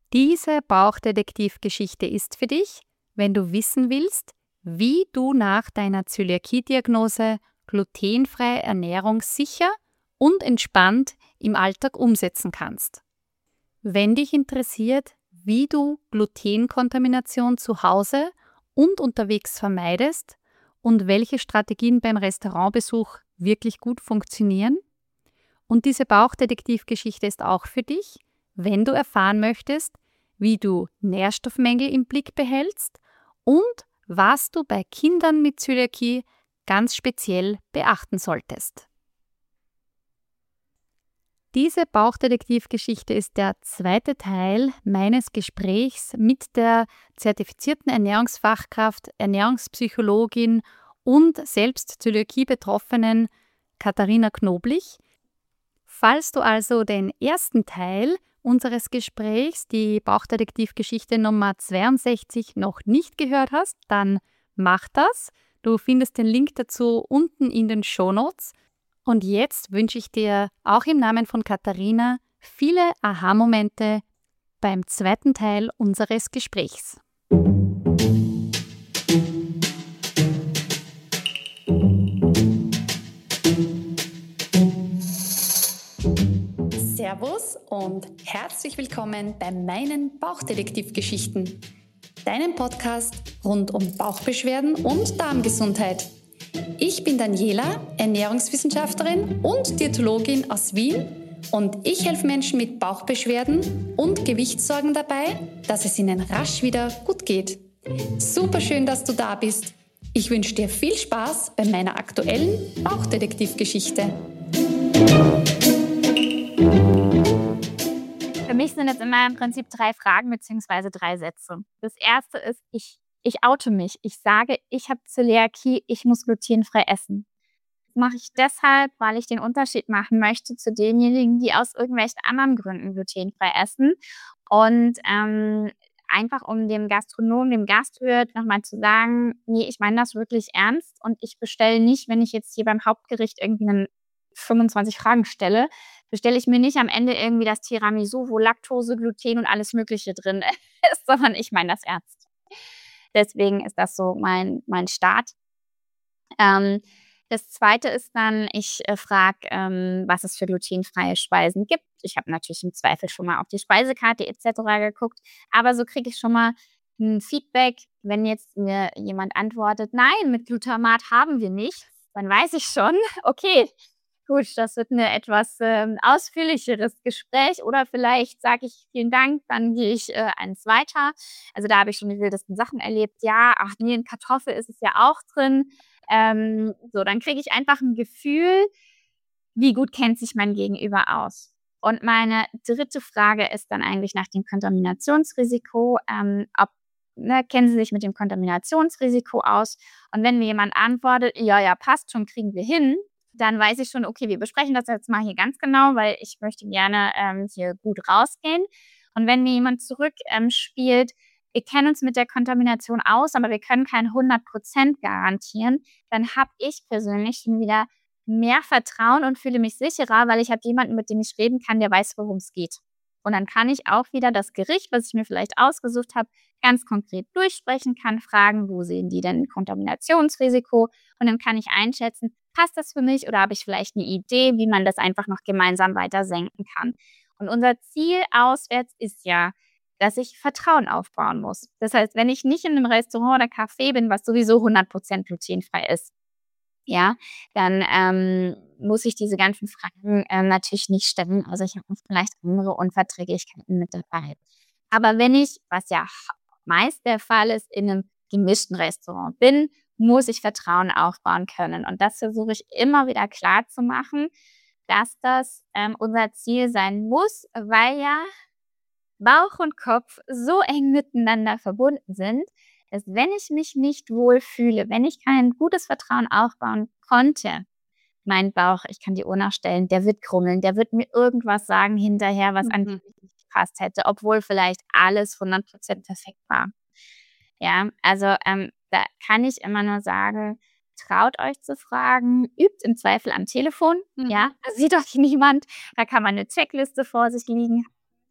Diese Bauchdetektivgeschichte ist für dich, wenn du wissen willst, wie du nach deiner Zöliakie-Diagnose glutenfreie Ernährung sicher und entspannt im Alltag umsetzen kannst. Wenn dich interessiert, wie du Glutenkontamination zu Hause und unterwegs vermeidest und welche Strategien beim Restaurantbesuch wirklich gut funktionieren. Und diese Bauchdetektivgeschichte ist auch für dich, wenn du erfahren möchtest, wie du Nährstoffmängel im Blick behältst und was du bei Kindern mit Zöliakie ganz speziell beachten solltest. Diese Bauchdetektivgeschichte ist der zweite Teil meines Gesprächs mit der zertifizierten Ernährungsfachkraft, Ernährungspsychologin und selbst Zöliakie-Betroffenen Katharina Knoblich. Falls du also den ersten Teil unseres Gesprächs, die Bauchdetektivgeschichte Nummer 62, noch nicht gehört hast, dann mach das. Du findest den Link dazu unten in den Shownotes. Und jetzt wünsche ich dir auch im Namen von Katharina viele Aha-Momente beim zweiten Teil unseres Gesprächs. Servus und herzlich willkommen bei meinen Bauchdetektivgeschichten, deinem Podcast rund um Bauchbeschwerden und Darmgesundheit. Ich bin Daniela, Ernährungswissenschaftlerin und Diätologin aus Wien und ich helfe Menschen mit Bauchbeschwerden und Gewichtssorgen dabei, dass es ihnen rasch wieder gut geht. Super schön, dass du da bist. Ich wünsche dir viel Spaß bei meiner aktuellen Bauchdetektivgeschichte. Für mich sind jetzt immer im Prinzip 3 Fragen bzw. 3 Sätze. Das erste ist, ich oute mich. Ich sage, ich habe Zöliakie, ich muss glutenfrei essen. Das mache ich deshalb, weil ich den Unterschied machen möchte zu denjenigen, die aus irgendwelchen anderen Gründen glutenfrei essen. Und einfach um dem Gastronomen, dem Gastwirt nochmal zu sagen, nee, ich meine das wirklich ernst und ich bestelle nicht, wenn ich jetzt hier beim Hauptgericht irgendwie 25 Fragen stelle, bestelle ich mir nicht am Ende irgendwie das Tiramisu, wo Laktose, Gluten und alles Mögliche drin ist, sondern ich meine das ernst. Deswegen ist das so mein Start. Das Zweite ist dann, ich frage, was es für glutenfreie Speisen gibt. Ich habe natürlich im Zweifel schon mal auf die Speisekarte etc. geguckt, aber so kriege ich schon mal ein Feedback. Wenn jetzt mir jemand antwortet, nein, mit Glutamat haben wir nichts, dann weiß ich schon, okay, gut, das wird 'n etwas ausführlicheres Gespräch oder vielleicht sage ich: „Vielen Dank“, dann gehe ich eins weiter. Also, da habe ich schon die wildesten Sachen erlebt. Ja, ach ne, in Kartoffel ist es ja auch drin. So, dann kriege ich einfach 'n Gefühl, wie gut kennt sich mein Gegenüber aus. Und meine dritte Frage ist dann eigentlich nach dem Kontaminationsrisiko, kennen Sie sich mit dem Kontaminationsrisiko aus? Und wenn mir jemand antwortet: „Ja, ja, passt schon, kriegen wir hin“, dann weiß ich schon, okay, wir besprechen das jetzt mal hier ganz genau, weil ich möchte gerne hier gut rausgehen. Und wenn mir jemand zurück spielt, wir kennen uns mit der Kontamination aus, aber wir können kein 100% garantieren, dann habe ich persönlich schon wieder mehr Vertrauen und fühle mich sicherer, weil ich habe jemanden, mit dem ich reden kann, der weiß, worum es geht. Und dann kann ich auch wieder das Gericht, was ich mir vielleicht ausgesucht habe, ganz konkret durchsprechen, kann fragen, wo sehen die denn Kontaminationsrisiko? Und dann kann ich einschätzen, passt das für mich oder habe ich vielleicht eine Idee, wie man das einfach noch gemeinsam weiter senken kann. Und unser Ziel auswärts ist ja, dass ich Vertrauen aufbauen muss. Das heißt, wenn ich nicht in einem Restaurant oder Café bin, was sowieso 100% glutenfrei ist, ja, dann muss ich diese ganzen Fragen natürlich nicht stellen. Also, ich habe vielleicht andere Unverträglichkeiten mit dabei. Aber wenn ich, was ja meist der Fall ist, in einem gemischten Restaurant bin, muss ich Vertrauen aufbauen können. Und das versuche ich immer wieder klarzumachen, dass das unser Ziel sein muss, weil ja Bauch und Kopf so eng miteinander verbunden sind, dass wenn ich mich nicht wohlfühle, wenn ich kein gutes Vertrauen aufbauen konnte, mein Bauch, ich kann die Uhr nachstellen, der wird grummeln, der wird mir irgendwas sagen hinterher, was angeblich nicht gepasst hätte, obwohl vielleicht alles 100% perfekt war. Ja, also, da kann ich immer nur sagen, traut euch zu fragen, übt im Zweifel am Telefon, ja, da sieht doch niemand, da kann man 'ne Checkliste vor sich liegen.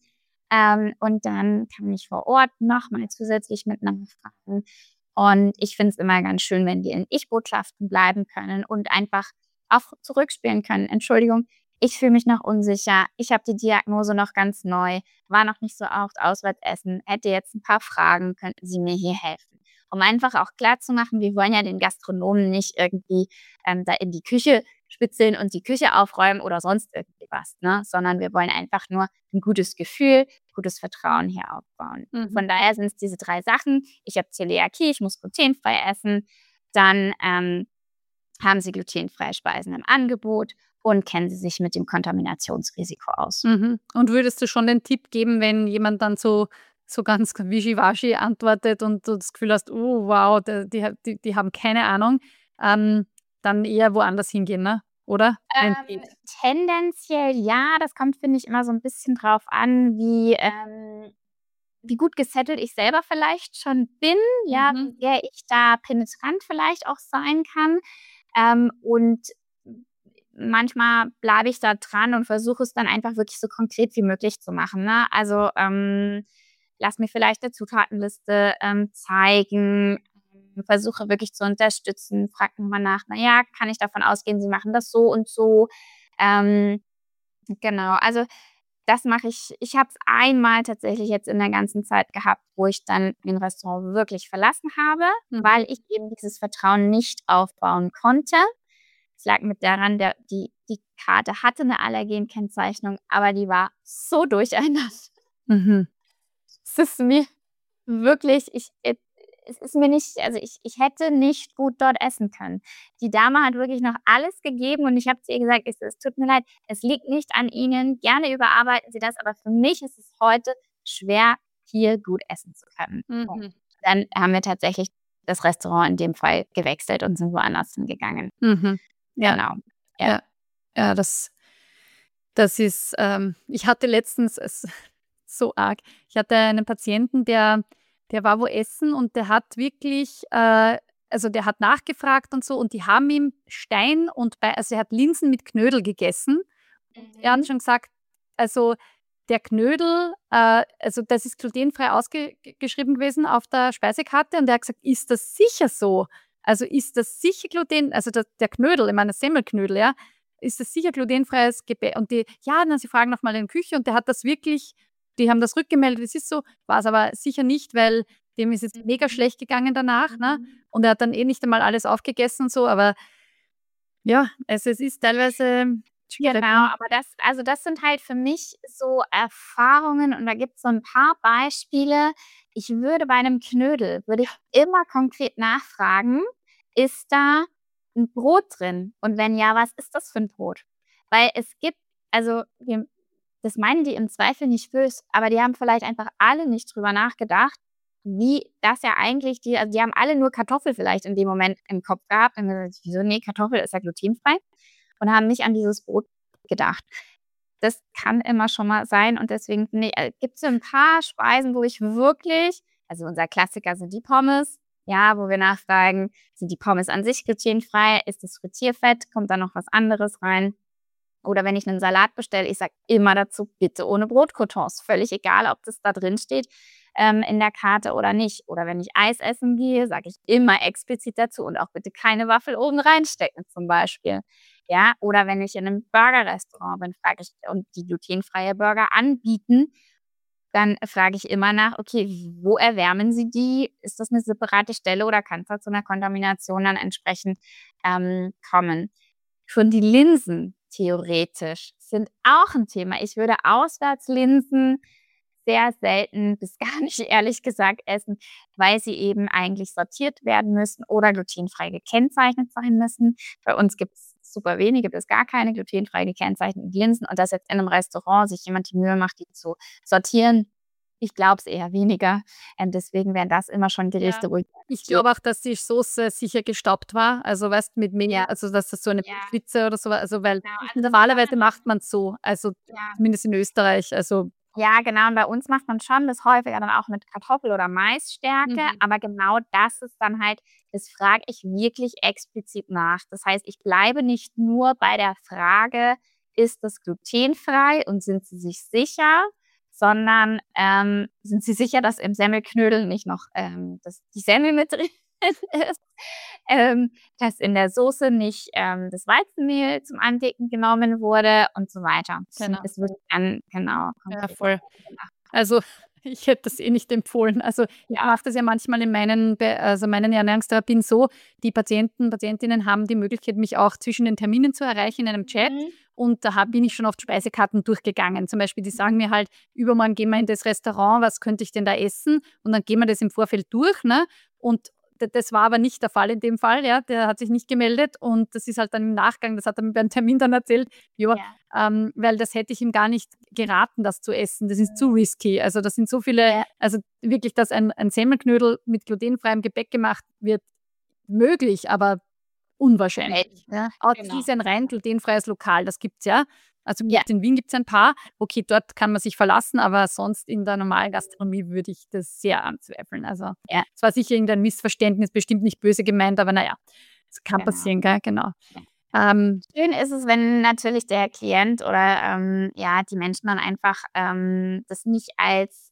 Und dann kann ich vor Ort nochmal zusätzlich mit nachfragen. Und ich finde es immer ganz schön, wenn die in Ich-Botschaften bleiben können und einfach auch zurückspielen können. Entschuldigung, ich fühle mich noch unsicher. Ich habe die Diagnose noch ganz neu, war noch nicht so oft auswärts essen, hätte jetzt ein paar Fragen, könnten Sie mir hier helfen? Um einfach auch klarzumachen, wir wollen ja den Gastronomen nicht irgendwie da in die Küche spitzeln und die Küche aufräumen oder sonst irgendwie was, ne? Sondern wir wollen einfach nur ein gutes Gefühl, gutes Vertrauen hier aufbauen. Von daher sind es diese 3 Sachen. Ich habe Zöliakie, ich muss glutenfrei essen. Dann haben Sie glutenfreie Speisen im Angebot und kennen Sie sich mit dem Kontaminationsrisiko aus. Und würdest du schon den Tipp geben, wenn jemand dann so ganz wischiwaschi antwortet und du das Gefühl hast: „Oh wow, die haben keine Ahnung“, dann eher woanders hingehen, ne? Oder? Wenn's geht. Tendenziell ja, das kommt, finde ich, immer so ein bisschen drauf an, wie gut gesettelt ich selber vielleicht schon bin, ja, wie sehr ich da penetrant vielleicht auch sein kann. Und manchmal bleibe ich da dran und versuche es dann einfach wirklich so konkret wie möglich zu machen, ne? Also, lass mir vielleicht 'ne Zutatenliste, zeigen, versuche wirklich zu unterstützen, frage noch mal nach: „Na ja, kann ich davon ausgehen, Sie machen das so und so?“ Ähm, genau, also das mache ich. Ich habe es einmal tatsächlich jetzt in der ganzen Zeit gehabt, wo ich dann ein Restaurant wirklich verlassen habe, weil ich eben dieses Vertrauen nicht aufbauen konnte. Es lag mit daran, die Karte hatte 'ne Allergenkennzeichnung, aber die war so durcheinander. Mhm. Es ist mir wirklich es ist mir nicht, also, ich hätte nicht gut dort essen können. Die Dame hat wirklich noch alles gegeben und ich habe zu ihr gesagt: „Ich so, es tut mir leid, es liegt nicht an Ihnen. Gerne überarbeiten Sie das, aber für mich ist es heute schwer, hier gut essen zu können.“ So. Mhm. Dann haben wir tatsächlich das Restaurant in dem Fall gewechselt und sind woanders hingegangen. Mhm. Ja, Genau. Ja. ja, ja, das ist ich hatte letztens es so arg. Ich hatte einen Patienten, der war wo essen und der hat wirklich also, der hat nachgefragt und so und die haben ihm Stein und Bei also, er hat Linsen mit Knödel gegessen. Er hat Mhm. schon gesagt, also, der Knödel also, das ist glutenfrei ausgeschrieben gewesen auf der Speisekarte und er hat gesagt: „Ist das sicher so? Also, ist das sicher also, der Knödel, ich meine Semmelknödel, ja, ist das sicher glutenfreies Gebäck?“ Und die: „Ja, na, sie fragen noch mal in der Küche“ und der hat das wirklich die haben das rückgemeldet, es ist so, war's aber sicher nicht, weil dem ist es mega Mhm. schlecht gegangen danach, ne? Mhm. Und er hat dann eh nicht einmal alles aufgegessen und so, aber ja, es ist teilweise schwierig, Genau, ne? aber das sind halt für mich so Erfahrungen und da gibt's so 'n paar Beispiele. Ich würde bei 'nem Knödel würde ich immer konkret nachfragen: „Ist da 'n Brot drin? Und wenn ja, was ist das für 'n Brot?“ Weil es gibt, also, das meinen die im Zweifel nicht böse, aber die haben vielleicht einfach alle nicht drüber nachgedacht, wie das ja eigentlich die haben alle nur Kartoffel vielleicht in dem Moment im Kopf gehabt und gesagt: „Wieso? Ne, Kartoffel ist ja glutenfrei“, und haben nicht an dieses Brot gedacht. Das kann immer schon mal sein und deswegen, ne, gibt's so 'n paar Speisen, wo ich wirklich, also, unser Klassiker sind die Pommes, ja, wo wir nachfragen: „Sind die Pommes an sich glutenfrei? Ist das Frittierfett? Kommt da noch was anderes rein?“ Oder wenn ich 'nen Salat bestelle, ich sage immer dazu: „Bitte ohne Brotcroutons.“ Völlig egal, ob das da drin steht, in der Karte oder nicht. Oder wenn ich Eis essen gehe, sage ich immer explizit dazu: „Und auch bitte keine Waffel oben reinstecken“, zum Beispiel. Ja, oder wenn ich in 'nem Burgerrestaurant bin, frage ich und die glutenfreie Burger anbieten, dann frage ich immer nach: „Okay, wo erwärmen Sie die? Ist das 'ne separate Stelle oder kann's da zu 'ner Kontamination dann entsprechend, kommen?“ Schon die Linsen theoretisch sind auch 'n Thema. Ich würde Auswärtslinsen sehr selten bis gar nicht, ehrlich gesagt, essen, weil sie eben eigentlich sortiert werden müssen oder glutenfrei gekennzeichnet sein müssen. Bei uns gibt's super wenige bis gar keine glutenfrei gekennzeichneten Linsen und dass jetzt in 'nem Restaurant sich jemand die Mühe macht, die zu sortieren, ich glaube es eher weniger. Deswegen wären das immer schon Ja. Gerichte, wo ich Ich sage: glaube auch, dass die Soße sicher gestaubt war. Also, weißt, mit Mehl, „Ja, also, dass das so eine ja, Mehlschwitze oder so war, also, weil genau.“ Also, das kann normalerweise immer, macht man's so, also, ja. zumindest in Österreich, also Ja, genau. Und bei uns macht man schon das häufiger dann auch mit Kartoffel oder Maisstärke, mhm, aber genau das ist dann halt, das frage ich wirklich explizit nach. Das heißt, ich bleibe nicht nur bei der Frage: „Ist das glutenfrei und sind Sie sich sicher?“, sondern sind Sie sicher, dass im Semmelknödel nicht noch die Semmel mit drin ist, dass in der Soße nicht das Weizenmehl zum Andicken genommen wurde und so weiter. Genau. Es wird dann Ja, konkret voll. gemacht. Also, ich hätte das eh nicht empfohlen. Also, ich Ja. mache das ja manchmal in meinen Ernährungstherapien so, die Patientinnen haben die Möglichkeit, mich auch zwischen den Terminen zu erreichen in einem Chat. Mhm. Und da bin ich schon oft Speisekarten durchgegangen. Zum Beispiel, die sagen mir halt, übermorgen gehen wir in das Restaurant, was könnte ich denn da essen? Und dann gehen wir das im Vorfeld durch. Ne? Und das war aber nicht der Fall in dem Fall. Ja? Der hat sich nicht gemeldet. Und das ist halt dann im Nachgang, das hat er mir beim Termin dann erzählt, ja, Ja. weil das hätte ich ihm gar nicht geraten, das zu essen. Das ist zu risky. Also das sind so viele, Ja. also wirklich, dass ein Semmelknödel mit glutenfreiem Gebäck gemacht wird, möglich, aber unwahrscheinlich. Ja. Auch Genau. ist ein rein glutenfreies Lokal, das gibt es ja. Also Ja. in Wien gibt es ein paar. Okay, dort kann man sich verlassen, aber sonst in der normalen Gastronomie würde ich das sehr anzweifeln. Also Ja. es war sicher irgendein Missverständnis, bestimmt nicht böse gemeint, aber naja, es kann Genau. passieren, gell? Genau. Ja. Schön ist es, wenn natürlich der Klient oder die Menschen dann einfach das nicht als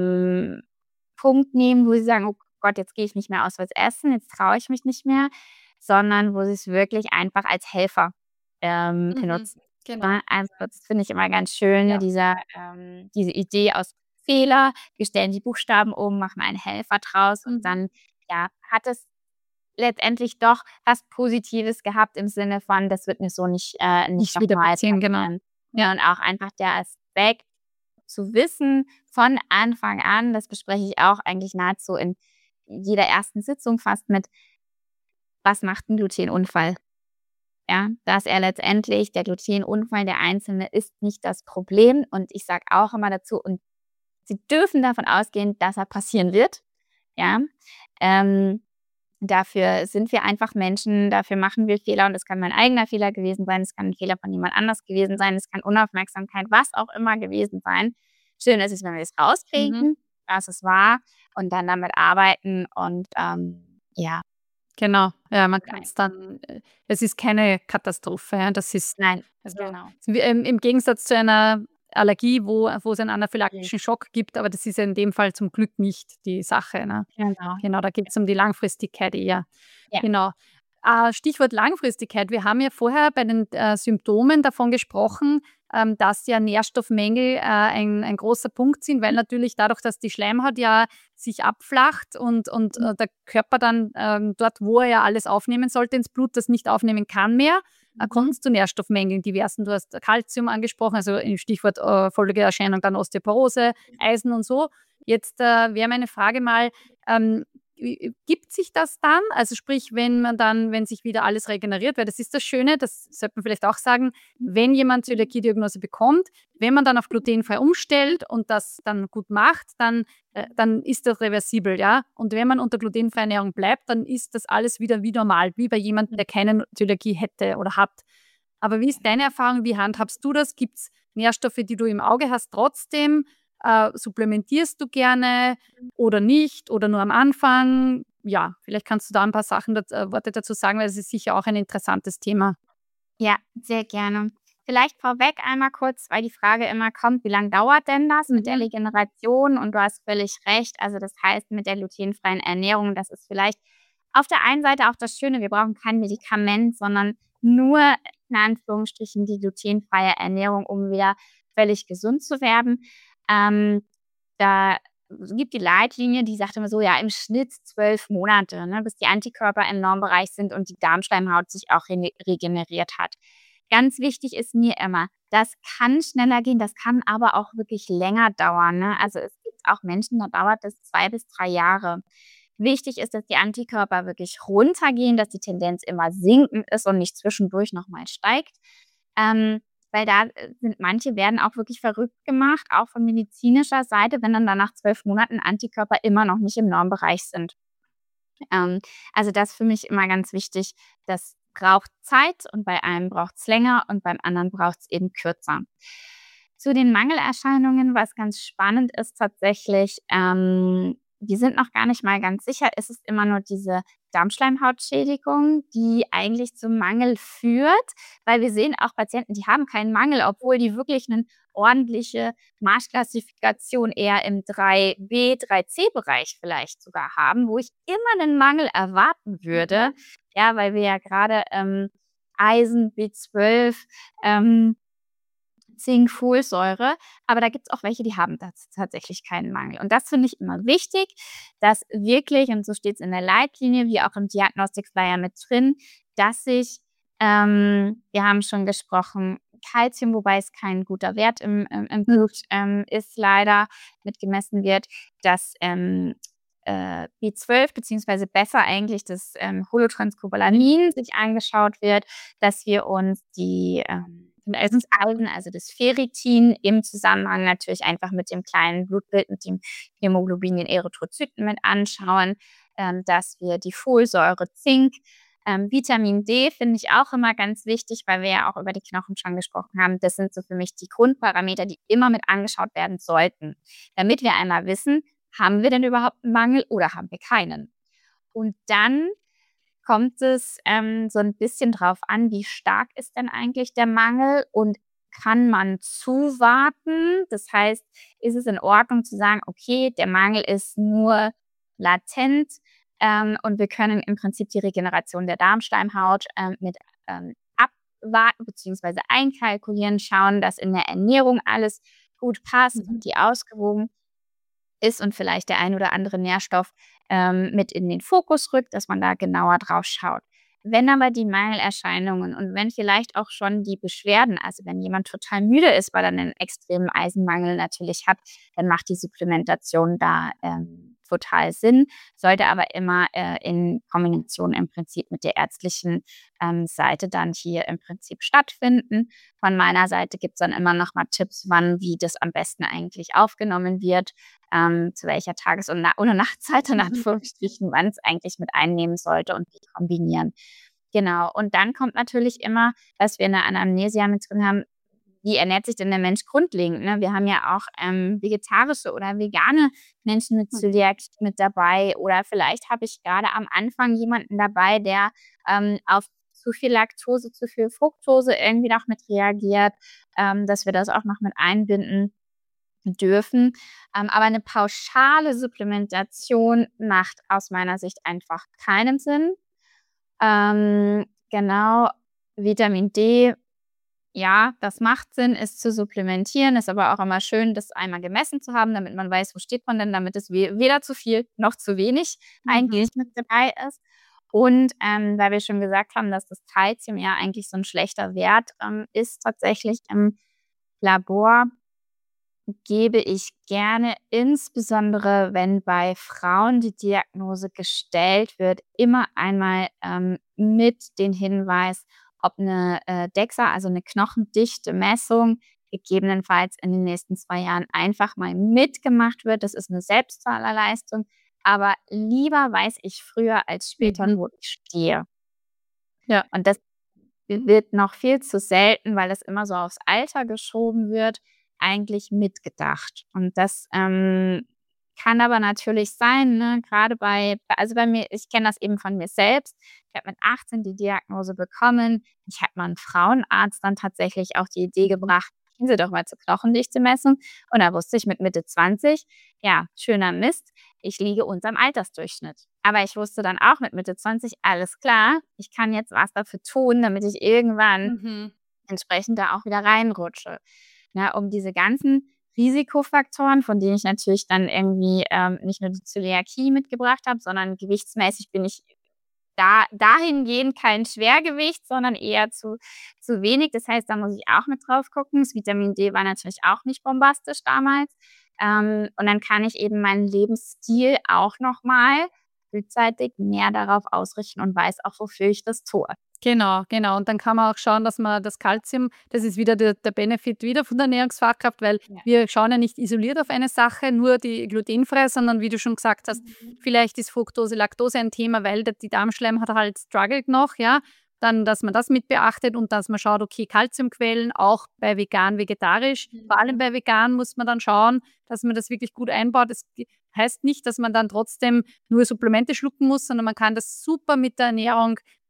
Punkt nehmen, wo sie sagen, oh Gott, jetzt gehe ich nicht mehr auswärts essen, jetzt traue ich mich nicht mehr, sondern wo sie es wirklich einfach als Helfer benutzen. Genau. Ne? Also das finde ich immer ganz schön, Ja. diese Idee aus Fehler, wir stellen die Buchstaben um, machen einen Helfer draus und dann hat es letztendlich doch was Positives gehabt im Sinne von, das wird mir so nicht Nicht wieder nochmal passieren, genau. passieren. Ja, und auch einfach der Aspekt zu wissen von Anfang an, das bespreche ich auch eigentlich nahezu in jeder ersten Sitzung fast mit, was macht 'n Glutenunfall? Ja, dass er letztendlich der Glutenunfall der Einzelne ist nicht das Problem und ich sage auch immer dazu, und Sie dürfen davon ausgehen, dass er passieren wird, ja? Dafür sind wir einfach Menschen, dafür machen wir Fehler und es kann mein eigener Fehler gewesen sein, es kann 'n Fehler von jemand anders gewesen sein, es kann Unaufmerksamkeit, was auch immer gewesen sein. Schön ist es, wenn wir es rauskriegen, was es war und dann damit arbeiten und ja. Genau, ja, man kann's dann es ist keine Katastrophe, ja. Das ist Nein, also genau. im Gegensatz zu einer Allergie, wo es einen anaphylaktischen Schock gibt, aber das ist ja in dem Fall zum Glück nicht die Sache, ne? Genau. Genau, da geht's um die Langfristigkeit eher. Ja. Genau. Stichwort Langfristigkeit. Wir haben ja vorher bei den Symptomen davon gesprochen, dass ja Nährstoffmängel ein großer Punkt sind, weil natürlich dadurch, dass die Schleimhaut ja sich abflacht und der Körper dann dort, wo er ja alles aufnehmen sollte ins Blut, das nicht aufnehmen kann mehr, kommt es zu Nährstoffmängeln diversen. Du hast Kalzium angesprochen, also im Stichwort Folgeerscheinung dann Osteoporose, Eisen und so. Jetzt wäre meine Frage mal, gibt sich das dann? Also sprich, wenn sich wieder alles regeneriert, weil das ist das Schöne, das sollte man vielleicht auch sagen, wenn jemand Zöliakie-Diagnose bekommt, wenn man dann auf glutenfrei umstellt und das dann gut macht, dann ist das reversibel, ja. Und wenn man unter glutenfreier Ernährung bleibt, dann ist das alles wieder wie normal, wie bei jemandem, der keine Zöliakie hätte oder hat. Aber wie ist deine Erfahrung? Wie handhabst du das? Gibt es Nährstoffe, die du im Auge hast trotzdem? Supplementierst du gerne oder nicht oder nur am Anfang? Ja, vielleicht kannst du da ein paar Worte dazu sagen, weil es ist sicher auch ein interessantes Thema. Ja, sehr gerne. Vielleicht vorweg einmal kurz, weil die Frage immer kommt, wie lang dauert denn das mit der Regeneration? Und du hast völlig recht. Also das heißt, mit der glutenfreien Ernährung, das ist vielleicht auf der einen Seite auch das Schöne, wir brauchen kein Medikament, sondern nur in Anführungsstrichen die glutenfreie Ernährung, um wieder völlig gesund zu werden. Da gibt die Leitlinie, die sagt immer so, ja, im Schnitt 12 Monate, ne, bis die Antikörper im Normbereich sind und die Darmschleimhaut sich auch regeneriert hat. Ganz wichtig ist mir immer, das kann schneller gehen, das kann aber auch wirklich länger dauern, ne? Also, es gibt auch Menschen, da dauert das 2 bis 3 Jahre. Wichtig ist, dass die Antikörper wirklich runtergehen, dass die Tendenz immer sinkend ist und nicht zwischendurch noch mal steigt. Weil da manche werden auch wirklich verrückt gemacht, auch von medizinischer Seite, wenn dann nach 12 Monaten Antikörper immer noch nicht im Normbereich sind. Also das für mich immer ganz wichtig. Das braucht Zeit und bei einem braucht es länger und beim anderen braucht es eben kürzer. Zu den Mangelerscheinungen, was ganz spannend ist tatsächlich, wir sind noch gar nicht mal ganz sicher, ist es immer nur diese Darmschleimhautschädigung, die eigentlich zum Mangel führt, weil wir sehen auch Patienten, die haben keinen Mangel, obwohl die wirklich einen ordentliche Marschklassifikation eher im 3B, 3C-Bereich vielleicht sogar haben, wo ich immer einen Mangel erwarten würde, ja, weil wir ja gerade Eisen, B12, Zink, Folsäure, aber da gibt's auch welche, die haben tatsächlich keinen Mangel. Und das finde ich immer wichtig, dass wirklich, und so steht's in der Leitlinie wie auch im Diagnostikflyer mit drin, dass ich wir haben schon gesprochen, Kalzium, wobei es kein guter Wert im Blut ist leider, mitgemessen wird, dass B12 beziehungsweise besser eigentlich das Holotranscobalamin sich angeschaut wird, dass wir uns die Eisen, also das Ferritin im Zusammenhang natürlich einfach mit dem kleinen Blutbild, mit dem Hämoglobin, den Erythrozyten mit anschauen, dass wir die Folsäure, Zink, Vitamin D finde ich auch immer ganz wichtig, weil wir ja auch über die Knochen schon gesprochen haben. Das sind so für mich die Grundparameter, die immer mit angeschaut werden sollten, damit wir einmal wissen, haben wir denn überhaupt einen Mangel oder haben wir keinen? Und dann kommt es so ein bisschen drauf an, wie stark ist denn eigentlich der Mangel und kann man zuwarten? Das heißt, ist es in Ordnung zu sagen, okay, der Mangel ist nur latent und wir können im Prinzip die Regeneration der Darmschleimhaut mit abwarten bzw. einkalkulieren, schauen, dass in der Ernährung alles gut passt und die ausgewogen ist und vielleicht der ein oder andere Nährstoff mit in den Fokus rückt, dass man da genauer drauf schaut. Wenn aber die Mangelerscheinungen und wenn vielleicht auch schon die Beschwerden, also wenn jemand total müde ist, weil er einen extremen Eisenmangel natürlich hat, dann macht die Supplementation da total Sinn, sollte aber immer in Kombination im Prinzip mit der ärztlichen Seite dann hier im Prinzip stattfinden. Von meiner Seite gibt es dann immer noch mal Tipps, wann, wie das am besten eigentlich aufgenommen wird, zu welcher Tages- oder Nachtzeit in Anführungsstrichen man es eigentlich mit einnehmen sollte und wie kombinieren. Genau. Und dann kommt natürlich immer, was wir in der Anamnese ja mit drin haben, wie ernährt sich denn der Mensch grundlegend? Ne? Wir haben ja auch vegetarische oder vegane Menschen mit Zöliakie mit dabei. Oder vielleicht habe ich gerade am Anfang jemanden dabei, der auf zu viel Laktose, zu viel Fructose irgendwie noch mit reagiert, dass wir das auch noch mit einbinden dürfen. Aber eine pauschale Supplementation macht aus meiner Sicht einfach keinen Sinn. Genau, Vitamin D, ja, das macht Sinn, es zu supplementieren, ist aber auch immer schön, das einmal gemessen zu haben, damit man weiß, wo steht man denn, damit es weder zu viel noch zu wenig eigentlich mit dabei ist. Und weil wir schon gesagt haben, dass das Kalzium ja eigentlich so ein schlechter Wert ist tatsächlich im Labor, gebe ich gerne, insbesondere wenn bei Frauen die Diagnose gestellt wird, immer einmal mit den Hinweis, ob eine DEXA, also eine knochendichte Messung, gegebenenfalls in den nächsten 2 Jahren einfach mal mitgemacht wird. Das ist eine Selbstzahlerleistung, aber lieber weiß ich früher als später, wo ich stehe. Ja. Und das wird noch viel zu selten, weil das immer so aufs Alter geschoben wird, eigentlich mitgedacht. Und das kann aber natürlich sein, ne, grade also bei mir, ich kenne das eben von mir selbst. Ich habe mit 18 die Diagnose bekommen. Ich habe meinem Frauenarzt dann tatsächlich auch die Idee gebracht: „Gehen Sie doch mal zur Knochendichte-Messung." Und da wusste ich mit Mitte 20, ja, schöner Mist, ich liege unterm Altersdurchschnitt. Aber ich wusste dann auch mit Mitte 20, alles klar, ich kann jetzt was dafür tun, damit ich irgendwann entsprechend da auch wieder reinrutsche. Ne, um diese ganzen Risikofaktoren, von denen ich natürlich dann irgendwie nicht nur die Zöliakie mitgebracht habe, sondern gewichtsmäßig bin ich dahingehend kein Schwergewicht, sondern eher zu wenig. Das heißt, da muss ich auch mit drauf gucken. Das Vitamin D war natürlich auch nicht bombastisch damals. Und dann kann ich eben meinen Lebensstil auch noch mal frühzeitig mehr darauf ausrichten und weiß auch, wofür ich das tue. Genau, genau. Und dann kann man auch schauen, dass man das Kalzium, das ist wieder der Benefit wieder von der Ernährungsfachkraft, weil Ja. wir schauen ja nicht isoliert auf eine Sache, nur die glutenfrei, sondern wie du schon gesagt hast, vielleicht ist Fructose, Laktose ein Thema, weil die Darmschleimhaut halt struggelt noch, ja. Dann, dass man das mit beachtet und dass man schaut, okay, Kalziumquellen, auch bei vegan, vegetarisch, vor allem bei vegan muss man dann schauen, dass man das wirklich gut einbaut. Das heißt nicht, dass man dann trotzdem nur Supplemente schlucken muss, sondern man kann das super mit der Ernährung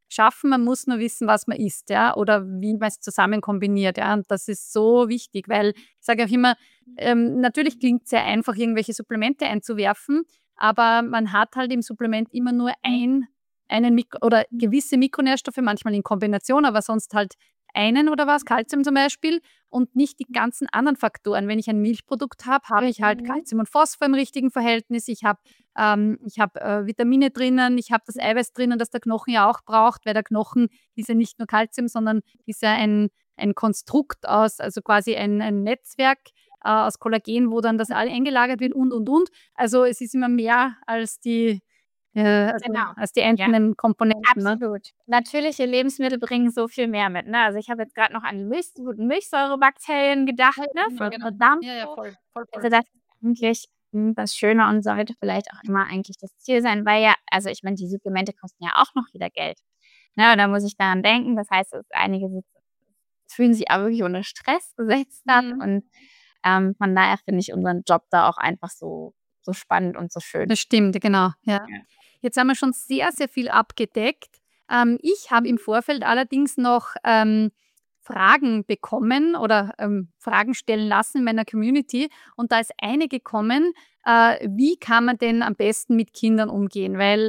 schaffen, man muss nur wissen, was man isst, ja, oder wie man es zusammen kombiniert, ja. Und das ist so wichtig, weil ich sage auch immer, natürlich klingt es sehr einfach, irgendwelche Supplemente einzuwerfen, aber man hat halt im Supplement immer nur oder gewisse Mikronährstoffe, manchmal in Kombination, aber sonst halt einen oder was, Kalzium zum Beispiel, und nicht die ganzen anderen Faktoren. Wenn ich ein Milchprodukt habe, habe ich halt Kalzium und Phosphor im richtigen Verhältnis. Ich habe Vitamine drinnen, ich habe das Eiweiß drinnen, das der Knochen ja auch braucht, weil der Knochen ist ja nicht nur Kalzium, sondern ist ja ein Konstrukt aus, also quasi ein Netzwerk aus Kollagen, wo dann das all eingelagert wird und. Also es ist immer mehr als die Genau. als die einzelnen Komponenten, ne? Absolut. Natürliche Lebensmittel bringen so viel mehr mit, ne? Also, ich habe jetzt gerade noch an guten Milchsäurebakterien gedacht, ne, für Darm. Ja, voll, voll, Also, voll. das ist eigentlich, das Schöne und sollte vielleicht auch immer eigentlich das Ziel sein, weil ja, also, ich meine, die Supplemente kosten ja auch noch wieder Geld, ne? Und da muss ich daran denken. Das heißt, einige fühlen sich auch wirklich unter Stress gesetzt dann und, von daher finde ich unseren Job da auch einfach so spannend und so schön. Das stimmt, genau, ja. Ja. Jetzt haben wir schon sehr, sehr viel abgedeckt. Ich habe im Vorfeld allerdings noch Fragen bekommen oder Fragen stellen lassen in meiner Community. Und da ist eine gekommen, wie kann man denn am besten mit Kindern umgehen? Weil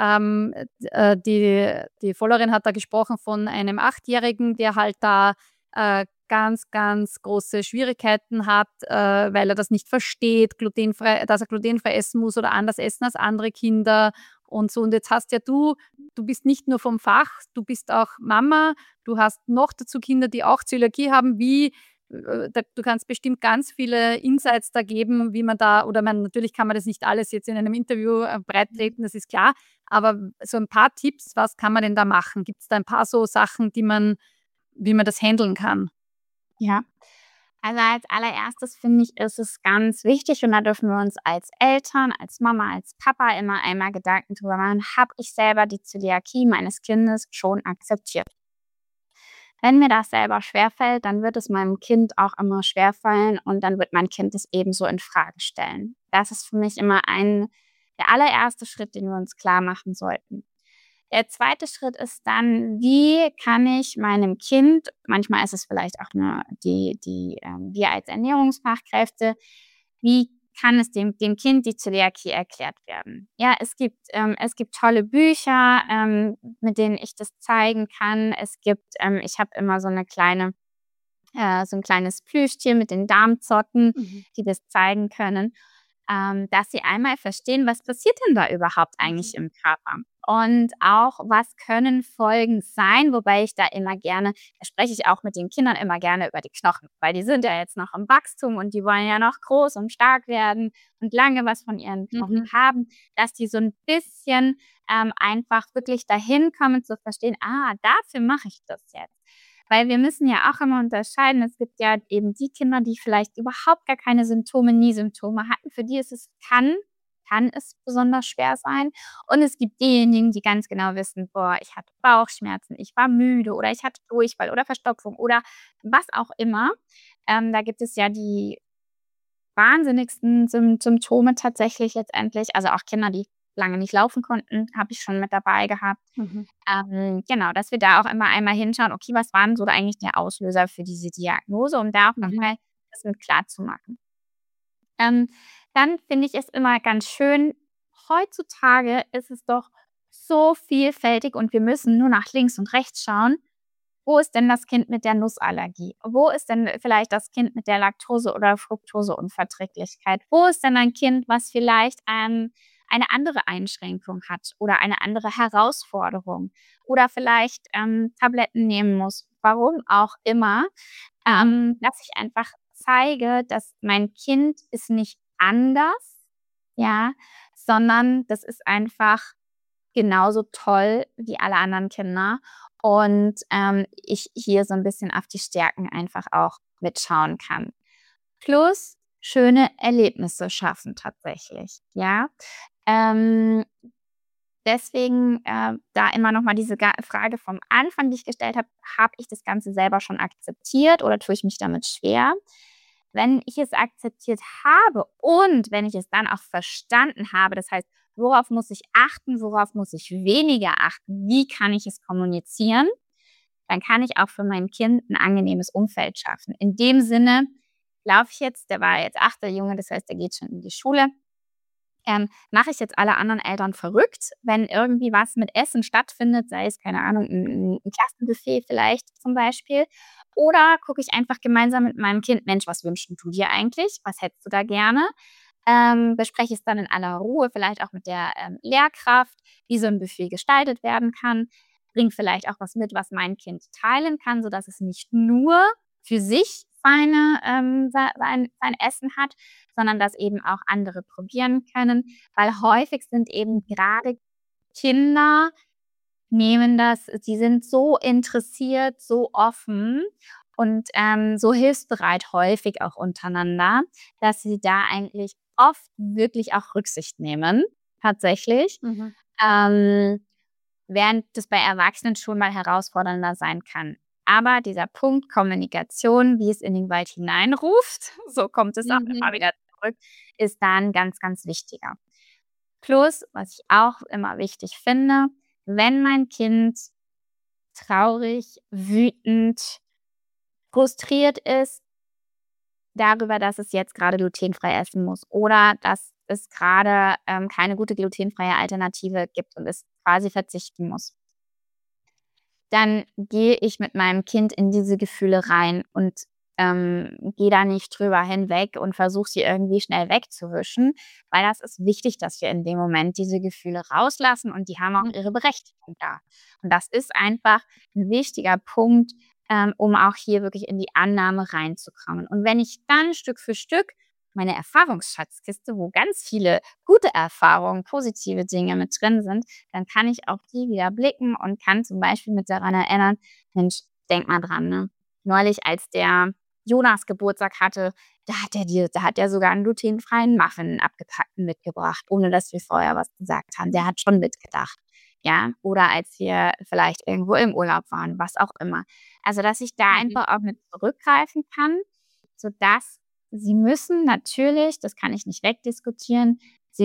die Followerin hat da gesprochen von einem 8-Jährigen, der halt da ganz, ganz große Schwierigkeiten hat, weil er das nicht versteht, dass er glutenfrei essen muss oder anders essen als andere Kinder und so. Und jetzt hast ja du bist nicht nur vom Fach, du bist auch Mama, du hast noch dazu Kinder, die auch Zöliakie haben. Du kannst bestimmt ganz viele Insights da geben, wie man da, oder natürlich kann man das nicht alles jetzt in einem Interview breittreten, das ist klar, aber so ein paar Tipps, was kann man denn da machen? Gibt es da ein paar so Sachen, wie man das handeln kann? Ja. Also, als allererstes finde ich, ist es ganz wichtig und da dürfen wir uns als Eltern, als Mama, als Papa immer einmal Gedanken drüber machen: Habe ich selber die Zöliakie meines Kindes schon akzeptiert? Wenn mir das selber schwerfällt, dann wird es meinem Kind auch immer schwerfallen und dann wird mein Kind es ebenso in Frage stellen. Das ist für mich immer der allererste Schritt, den wir uns klar machen sollten. Der zweite Schritt ist dann, wie kann ich meinem Kind, manchmal ist es vielleicht auch wir als Ernährungsfachkräfte, wie kann es dem Kind die Zöliakie erklärt werden? Ja, es gibt tolle Bücher, mit denen ich das zeigen kann. Ich habe immer so ein kleines Plüschtier mit den Darmzotten, die das zeigen können, dass sie einmal verstehen, was passiert denn da überhaupt eigentlich im Körper? Und auch, was können Folgen sein? Wobei da spreche ich auch mit den Kindern immer gerne über die Knochen, weil die sind ja jetzt noch im Wachstum und die wollen ja noch groß und stark werden und lange was von ihren Knochen haben, dass die so ein bisschen einfach wirklich dahin kommen zu verstehen, dafür mache ich das jetzt. Weil wir müssen ja auch immer unterscheiden, es gibt ja eben die Kinder, die vielleicht überhaupt gar keine nie Symptome hatten. Für die kann es besonders schwer sein. Und es gibt diejenigen, die ganz genau wissen: „Boah, ich hatte Bauchschmerzen, ich war müde oder ich hatte Durchfall oder Verstopfung“ oder was auch immer. Da gibt es ja die wahnsinnigsten Symptome tatsächlich letztendlich. Also, auch Kinder, die lange nicht laufen konnten, habe ich schon mit dabei gehabt. Genau, dass wir da auch immer einmal hinschauen, okay, was war denn so eigentlich der Auslöser für diese Diagnose, um da auch noch mal das mit klarzumachen. Ähm, Dann finde ich es immer ganz schön, heutzutage ist es doch so vielfältig und wir müssen nur nach links und rechts schauen. Wo ist denn das Kind mit der Nussallergie? Wo ist denn vielleicht das Kind mit der Laktose- oder Fructoseunverträglichkeit? Wo ist denn ein Kind, was vielleicht eine andere Einschränkung hat oder eine andere Herausforderung oder vielleicht Tabletten nehmen muss? Warum auch immer. Dass ich einfach zeige, dass mein Kind ist nicht anders, ja, sondern das ist einfach genauso toll wie alle anderen Kinder und, ich hier so 'n bisschen auf die Stärken einfach auch mitschauen kann. Plus schöne Erlebnisse schaffen tatsächlich, ja? Ähm, Deswegen, da immer noch mal diese Frage vom Anfang, die ich gestellt habe: „Habe ich das Ganze selber schon akzeptiert oder tue ich mich damit schwer?“ Wenn ich es akzeptiert habe und wenn ich es dann auch verstanden habe, das heißt worauf muss ich achten, worauf muss ich weniger achten, wie kann ich es kommunizieren, dann kann ich auch für mein Kind ein angenehmes Umfeld schaffen. In dem Sinne laufe ich jetzt, der war jetzt 8, der Junge, das heißt, der geht schon in die Schule, mache ich jetzt alle anderen Eltern verrückt, wenn irgendwie was mit Essen stattfindet, sei es, keine Ahnung, ein Klassenbuffet vielleicht zum Beispiel, oder gucke ich einfach gemeinsam mit meinem Kind: „Mensch, was wünschst 'n du dir eigentlich? Was hättest du da gerne?“ Bespreche es dann in aller Ruhe, vielleicht auch mit der, Lehrkraft, wie so 'n Buffet gestaltet werden kann. Bringe vielleicht auch was mit, was mein Kind teilen kann, sodass es nicht nur für sich sein Essen hat, sondern dass eben auch andere probieren können, weil häufig sind eben grade Kinder nehmen das sie sind so interessiert, so offen und, so hilfsbereit häufig auch untereinander, dass sie da eigentlich oft wirklich auch Rücksicht nehmen, tatsächlich. Mhm. Ähm, während das bei Erwachsenen schon mal herausfordernder sein kann. Aber dieser Punkt Kommunikation, wie es in den Wald hineinruft, so kommt es auch immer Mhm. wieder zurück, ist da 'n ganz, ganz wichtiger. Plus, was ich auch immer wichtig finde, wenn mein Kind traurig, wütend, frustriert ist darüber, dass es jetzt grade glutenfrei essen muss oder dass es grade, keine gute glutenfreie Alternative gibt und es quasi verzichten muss, dann gehe ich mit meinem Kind in diese Gefühle rein und, gehe da nicht drüber hinweg und versuche sie irgendwie schnell wegzuwischen, weil das ist wichtig, dass wir in dem Moment diese Gefühle rauslassen und die haben auch Mhm. ihre Berechtigung da. Und das ist einfach 'n wichtiger Punkt, um auch hier wirklich in die Annahme reinzukommen. Und wenn ich dann Stück für Stück meine Erfahrungsschatzkiste, wo ganz viele gute Erfahrungen, positive Dinge mit drin sind, dann kann ich auf die wieder blicken und kann zum Beispiel mit daran erinnern: „Mensch, denk mal dran, ne? Neulich, als der Jonas Geburtstag hatte, da hat er sogar 'n glutenfreien Muffin, 'n abgepackten mitgebracht, ohne dass wir vorher was gesagt haben. Der hat schon mitgedacht.“ Ja? Oder als wir vielleicht irgendwo im Urlaub waren, was auch immer. Also, dass ich da Mhm. einfach auch mit zurückgreifen kann, sodass sie müssen natürlich, das kann ich nicht wegdiskutieren,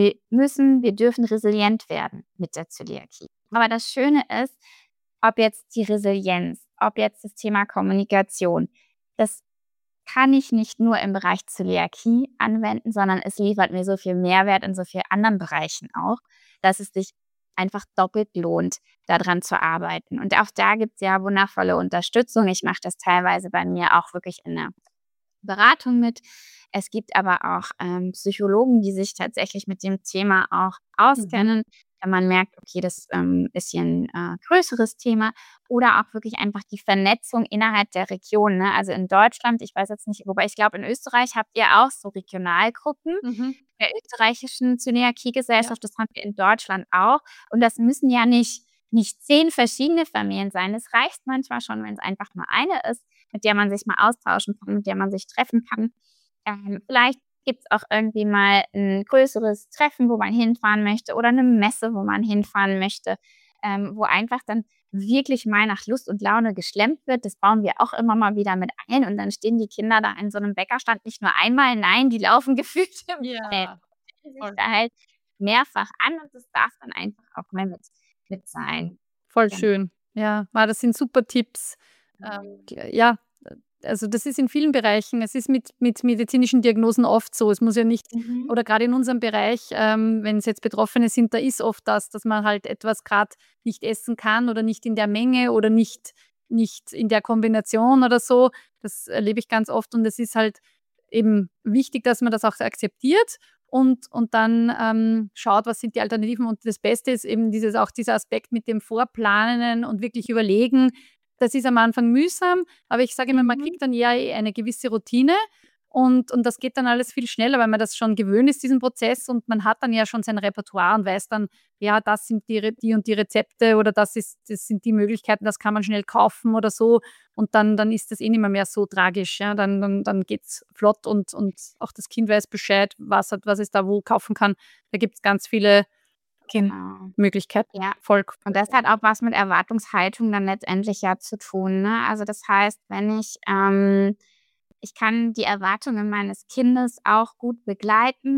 wir dürfen resilient werden mit der Zöliakie. Aber das Schöne ist, ob jetzt die Resilienz, ob jetzt das Thema Kommunikation, das kann ich nicht nur im Bereich Zöliakie anwenden, sondern es liefert mir so viel Mehrwert in so vielen anderen Bereichen auch, dass es sich einfach doppelt lohnt, da dran zu arbeiten. Und auch da gibt's ja wundervolle Unterstützung. Ich mache das teilweise bei mir auch wirklich in der Beratung mit. Es gibt aber auch, Psychologen, die sich tatsächlich mit dem Thema auch Mhm. auskennen, wenn man merkt, okay, das, ist hier 'n, größeres Thema oder auch wirklich einfach die Vernetzung innerhalb der Region, ne? Also, in Deutschland, ich weiß jetzt nicht, wobei ich glaube, in Österreich habt ihr auch so Regionalgruppen Mhm. der österreichischen Ja. Zöliakiegesellschaft. Das haben wir in Deutschland auch. Und das müssen ja nicht 10 verschiedene Familien sein. Es reicht manchmal schon, wenn's einfach nur eine ist, mit der man sich mal austauschen kann, mit der man sich treffen kann. Vielleicht gibt's auch irgendwie mal 'n größeres Treffen, wo man hinfahren möchte oder 'ne Messe, wo man hinfahren möchte, wo einfach dann wirklich mal nach Lust und Laune geschlemmt wird. Das bauen wir auch immer mal wieder mit ein und dann stehen die Kinder da in so 'nem Bäckerstand nicht nur einmal, nein, die laufen gefühlt im Feld Ja, und stellen sich voll. da halt mehrfach an und das darf dann einfach auch mal mit sein. Voll Genau. schön. Ja, das sind super Tipps. Ja, also das ist in vielen Bereichen, es ist mit medizinischen Diagnosen oft so. Es muss ja nicht, Mhm. oder gerade in unserem Bereich, wenn es jetzt Betroffene sind, da ist oft das, dass man halt etwas gerade nicht essen kann oder nicht in der Menge oder nicht in der Kombination oder so. Das erlebe ich ganz oft und es ist halt eben wichtig, dass man das auch akzeptiert und dann, schaut, was sind die Alternativen. Und das Beste ist eben dieser Aspekt mit dem Vorplanen und wirklich überlegen. Das ist am Anfang mühsam, aber ich sage immer, man Mhm. kriegt dann ja eine gewisse Routine und das geht dann alles viel schneller, weil man das schon gewöhnt ist, diesen Prozess, und man hat dann ja schon sein Repertoire und weiß dann, ja, das sind die und die Rezepte oder das sind die Möglichkeiten, das kann man schnell kaufen oder so, und dann ist das eh nicht mehr so tragisch, ja. Dann geht's flott und auch das Kind weiß Bescheid, was es da wo kaufen kann. Da gibt's ganz viele Genau. Möglichkeiten. Ja. Voll Und das hat auch was mit Erwartungshaltung dann letztendlich ja zu tun, ne? Also, das heißt, wenn ich kann die Erwartungen meines Kindes auch gut begleiten,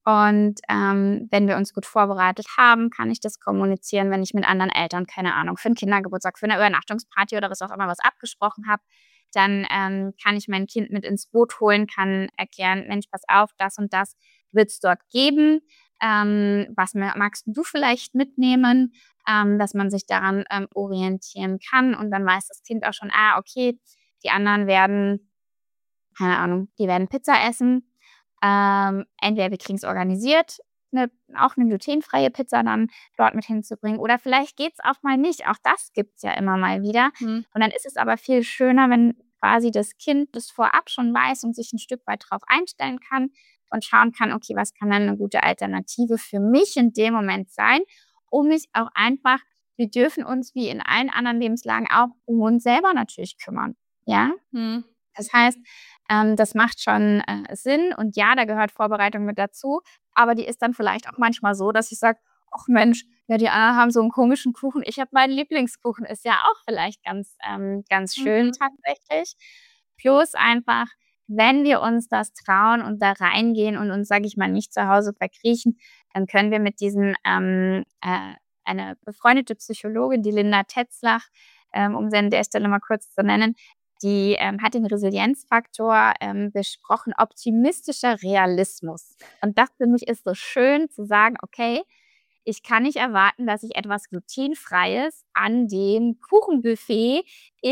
Und wenn wir uns gut vorbereitet haben, kann ich das kommunizieren, wenn ich mit anderen Eltern, keine Ahnung, für einen Kindergeburtstag, für eine Übernachtungsparty oder was auch immer was abgesprochen habe, dann kann ich mein Kind mit ins Boot holen, kann erklären, Mensch, pass auf, das und das wird es dort geben. Was magst du vielleicht mitnehmen, dass man sich daran orientieren kann. Und dann weiß das Kind auch schon, okay, die anderen werden, keine Ahnung, die werden Pizza essen. Entweder wir kriegen es organisiert, auch eine glutenfreie Pizza dann dort mit hinzubringen. Oder vielleicht geht es auch mal nicht. Auch das gibt es ja immer mal wieder. Mhm. Und dann ist es aber viel schöner, wenn quasi das Kind das vorab schon weiß und sich ein Stück weit drauf einstellen kann und schauen kann, okay, was kann dann eine gute Alternative für mich in dem Moment sein, um mich auch einfach, wir dürfen uns wie in allen anderen Lebenslagen auch um uns selber natürlich kümmern. Ja? Mhm. Das heißt, das macht schon Sinn und ja, da gehört Vorbereitung mit dazu, aber die ist dann vielleicht auch manchmal so, dass ich sage: „Ach Mensch, ja, die anderen haben so einen komischen Kuchen, ich habe meinen Lieblingskuchen.“ Ist ja auch vielleicht ganz schön Mhm. tatsächlich. Plus einfach, wenn wir uns das trauen und da reingehen und uns, sage ich mal, nicht zu Hause verkriechen, dann können wir mit diesem eine befreundete Psychologin, die Linda Tetzlach, um sie an der Stelle mal kurz zu nennen, die hat den Resilienzfaktor besprochen, optimistischer Realismus. Und das für mich ist so schön zu sagen, okay, ich kann nicht erwarten, dass ich etwas Glutenfreies an dem Kuchenbuffet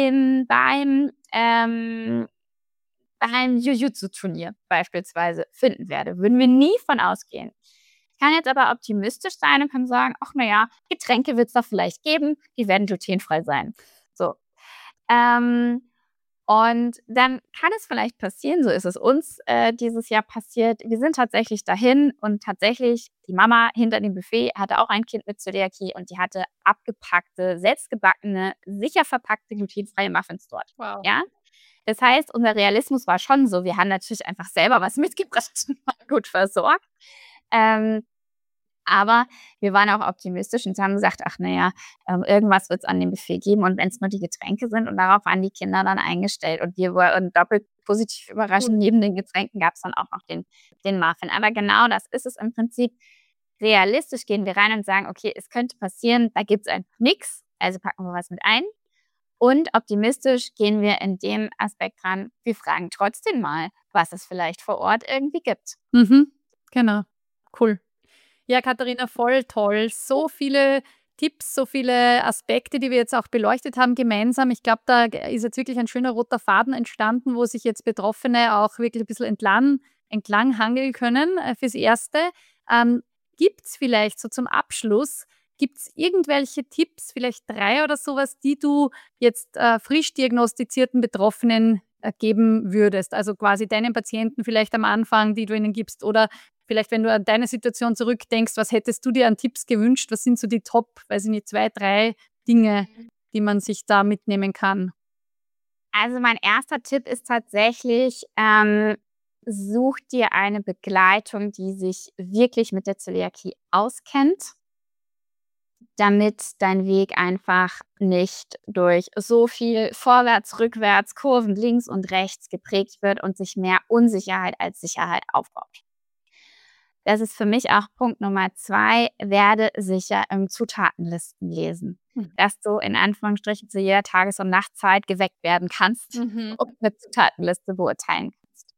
beim Jiu-Jitsu-Turnier beispielsweise finden werde. Würden wir nie von ausgehen. Ich kann jetzt aber optimistisch sein und kann sagen, ach naja, Getränke wird es da vielleicht geben, die werden glutenfrei sein. So. Ähm, und dann kann es vielleicht passieren, so ist es uns dieses Jahr passiert. Wir sind tatsächlich dahin und tatsächlich die Mama hinter dem Buffet hatte auch ein Kind mit Zöliakie und die hatte abgepackte, selbstgebackene, sicher verpackte glutenfreie Muffins dort. Wow. Ja? Das heißt, unser Realismus war schon so, wir haben natürlich einfach selber was mitgebracht und waren gut versorgt. Ähm, aber wir waren auch optimistisch und haben gesagt: „Ach naja, irgendwas wird es an dem Buffet geben und wenn es nur die Getränke sind.“ Und darauf waren die Kinder dann eingestellt und wir wurden doppelt positiv überrascht. Cool. Neben den Getränken gab es dann auch noch den Muffin. Aber genau das ist es im Prinzip. Realistisch gehen wir rein und sagen: „Okay, es könnte passieren, da gibt's einfach nix, also packen wir was mit ein.“ Und optimistisch gehen wir in dem Aspekt ran, wir fragen trotzdem mal, was es vielleicht vor Ort irgendwie gibt. Mhm. Genau. Cool. Ja, Katharina, voll toll. So viele Tipps, so viele Aspekte, die wir jetzt auch beleuchtet haben gemeinsam. Ich glaube, da ist jetzt wirklich ein schöner roter Faden entstanden, wo sich jetzt Betroffene auch wirklich ein bisschen entlang hangeln können, fürs Erste. Gibt es vielleicht so zum Abschluss, gibt es irgendwelche Tipps, vielleicht 3 oder sowas, die du jetzt, frisch diagnostizierten Betroffenen, geben würdest? Also, quasi deinen Patienten vielleicht am Anfang, die du ihnen gibst oder vielleicht, wenn du an deine Situation zurückdenkst, was hättest du dir an Tipps gewünscht? Was sind so die Top, weiß ich nicht, 2, 3 Dinge, die man sich da mitnehmen kann? Also, mein erster Tipp ist tatsächlich, such dir eine Begleitung, die sich wirklich mit der Zöliakie auskennt, damit dein Weg einfach nicht durch so viel vorwärts, rückwärts, Kurven links und rechts geprägt wird und sich mehr Unsicherheit als Sicherheit aufbaut. Das ist für mich auch Punkt Nummer 2, werde sicher im Zutatenlisten lesen, Mhm. dass du in Anführungsstrichen zu jeder Tages und Nachtzeit geweckt werden kannst Mhm. und 'ne Zutatenliste beurteilen kannst.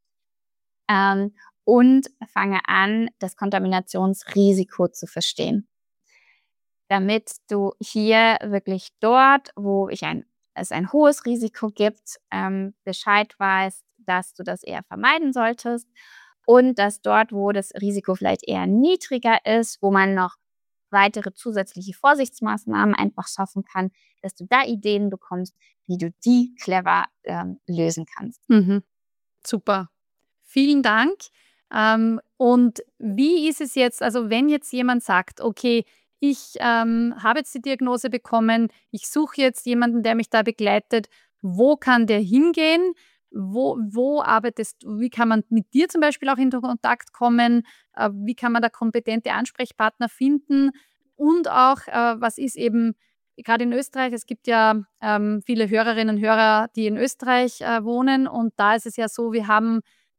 Und fange an, das Kontaminationsrisiko zu verstehen, damit du hier wirklich dort, wo es ein hohes Risiko gibt, Bescheid weißt, dass du das eher vermeiden solltest und dass dort, wo das Risiko vielleicht eher niedriger ist, wo man noch weitere zusätzliche Vorsichtsmaßnahmen einfach schaffen kann, dass du da Ideen bekommst, wie du die clever lösen kannst. Mhm. Super. Vielen Dank. Und wie ist es jetzt, also wenn jetzt jemand sagt, okay, ich habe jetzt die Diagnose bekommen, ich suche jetzt jemanden, der mich da begleitet, wo kann der hingehen? Wo arbeitest du? Wie kann man mit dir zum Beispiel auch in Kontakt kommen? Wie kann man da kompetente Ansprechpartner finden? Und auch, was ist eben gerade in Österreich, es gibt ja viele Hörerinnen und Hörer, die in Österreich wohnen und da ist es ja so, wir haben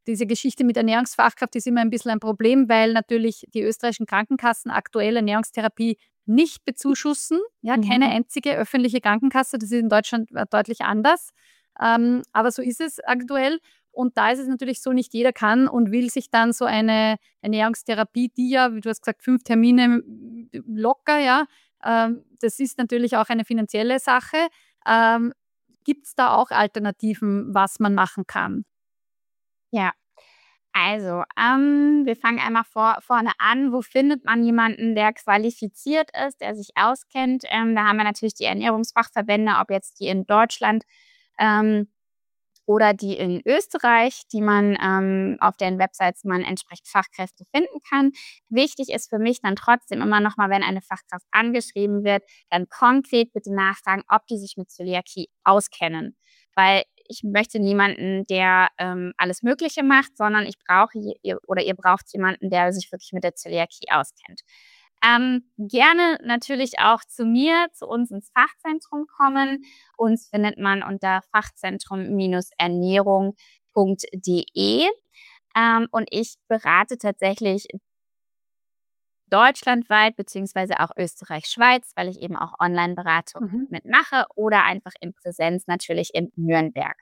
diese Geschichte mit Ernährungsfachkraft ist immer ein bisschen ein Problem, weil natürlich die österreichischen Krankenkassen aktuell Ernährungstherapie nicht bezuschussen. Ja, keine einzige öffentliche Krankenkasse. Das ist in Deutschland deutlich anders. Aber so ist es aktuell. Und da ist es natürlich so, nicht jeder kann und will sich dann so eine Ernährungstherapie, die ja, wie du hast gesagt, 5 Termine locker, ja, das ist natürlich auch eine finanzielle Sache. Gibt es da auch Alternativen, was man machen kann? Ja, also, wir fangen einmal vorne an. Wo findet man jemanden, der qualifiziert ist, der sich auskennt? Da haben wir natürlich die Ernährungsfachverbände, ob jetzt die in Deutschland, ähm, oder die in Österreich, die man auf deren Websites man entsprechend Fachkräfte finden kann. Wichtig ist für mich dann trotzdem immer noch mal, wenn eine Fachkraft angeschrieben wird, dann konkret bitte nachfragen, ob die sich mit Zöliakie auskennen. Weil ich möchte niemanden, der alles Mögliche macht, sondern ich brauche ihr braucht jemanden, der sich wirklich mit der Zöliakie auskennt. Gerne natürlich auch zu mir, zu uns ins Fachzentrum kommen. Uns findet man unter fachzentrum-ernährung.de. Und ich berate tatsächlich deutschlandweit beziehungsweise auch Österreich, Schweiz, weil ich eben auch Online-Beratung mitmache oder einfach in Präsenz natürlich in Nürnberg.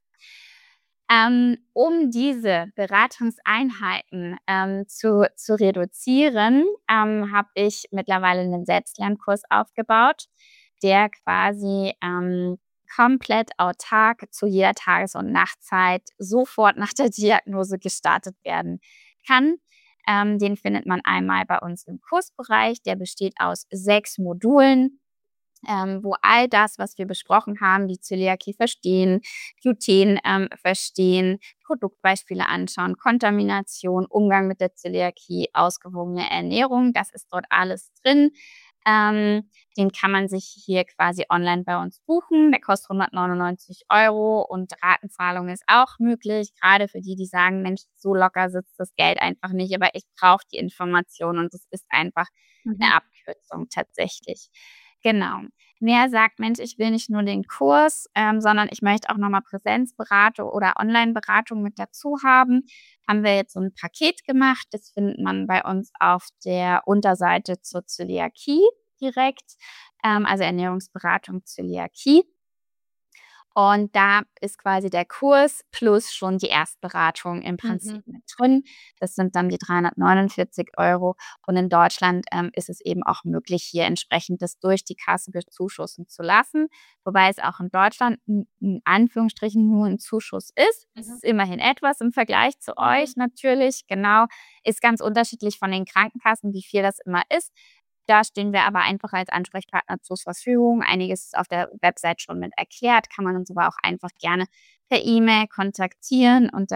Um diese Beratungseinheiten zu reduzieren, habe ich mittlerweile einen Selbstlernkurs aufgebaut, der quasi komplett autark zu jeder Tages- und Nachtzeit sofort nach der Diagnose gestartet werden kann. Den findet man einmal bei uns im Kursbereich. Der besteht aus 6 Modulen, wo all das, was wir besprochen haben, die Zöliakie verstehen, Gluten verstehen, Produktbeispiele anschauen, Kontamination, Umgang mit der Zöliakie, ausgewogene Ernährung, das ist dort alles drin. Den kann man sich hier quasi online bei uns buchen. Der kostet 199 € und Ratenzahlung ist auch möglich, gerade für die, die sagen: „Mensch, so locker sitzt das Geld einfach nicht, aber ich brauche die Information und es ist einfach eine Abkürzung tatsächlich." Genau. Wer sagt: „Mensch, ich will nicht nur den Kurs, sondern ich möchte auch noch mal Präsenzberatung oder Onlineberatung mit dazu haben", haben wir jetzt so 'n Paket gemacht. Das findet man bei uns auf der Unterseite zur Zöliakie direkt, also Ernährungsberatung Zöliakie. Und da ist quasi der Kurs plus schon die Erstberatung im Prinzip mit drin. Das sind dann die 349 €. Und in Deutschland ist es eben auch möglich, hier entsprechend das durch die Kasse bezuschussen zu lassen. Wobei es auch in Deutschland in Anführungsstrichen nur ein Zuschuss ist. Es ist immerhin etwas im Vergleich zu euch natürlich, genau. Ist ganz unterschiedlich von den Krankenkassen, wie viel das immer ist. Da stehen wir aber einfach als Ansprechpartner zur Verfügung. Einiges ist auf der Website schon mit erklärt, kann man uns aber auch einfach gerne per E-Mail kontaktieren unter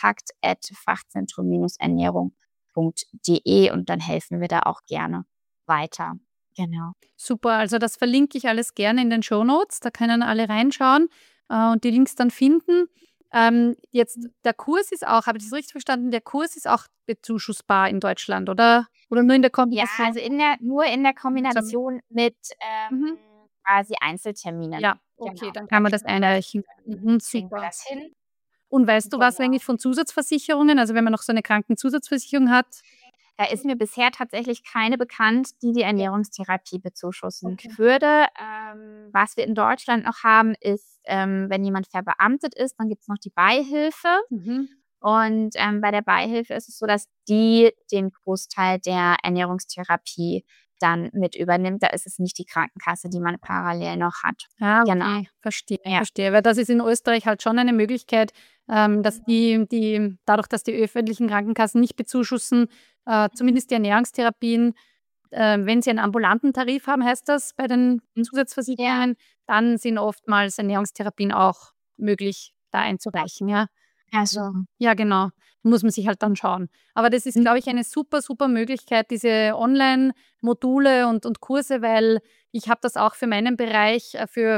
kontakt@fachzentrum-ernährung.de und dann helfen wir da auch gerne weiter. Genau. Super, also das verlinke ich alles gerne in den Shownotes. Da können alle reinschauen, und die Links dann finden. Jetzt der Kurs ist auch, habe ich das richtig verstanden, der Kurs ist auch bezuschussbar in Deutschland, oder? Oder nur in der Ja, Kombination? also nur in der Kombination mit Mhm. quasi Einzelterminen. Ja, Genau. okay, dann kann man das einreichen. Kriegen wir Super. das hin. Und weißt du was Genau. eigentlich von Zusatzversicherungen? Also, wenn man noch so eine Krankenzusatzversicherung hat? Da ist mir bisher tatsächlich keine bekannt, die die Ja, Ernährungstherapie bezuschussen okay. würde. Was wir in Deutschland noch haben, ist, wenn jemand verbeamtet ist, dann gibt's noch die Beihilfe. Mhm. Und bei der Beihilfe ist es so, dass die den Großteil der Ernährungstherapie dann mit übernimmt. Da ist es nicht die Krankenkasse, die man parallel noch hat. Ah, Genau. okay, verstehe, Ja. verstehe. Weil das ist in Österreich halt schon eine Möglichkeit, dass die dadurch, dass die öffentlichen Krankenkassen nicht bezuschussen, zumindest die Ernährungstherapien, wenn sie einen ambulanten Tarif haben, heißt das bei den Ja. Zusatzversicherungen, dann sind oftmals Ernährungstherapien auch möglich, da einzureichen, ja. Also Ja, genau. Muss man sich halt dann schauen. Aber das ist, glaube ich, eine super, super Möglichkeit, diese Online-Module und Kurse, weil ich habe das auch für meinen Bereich,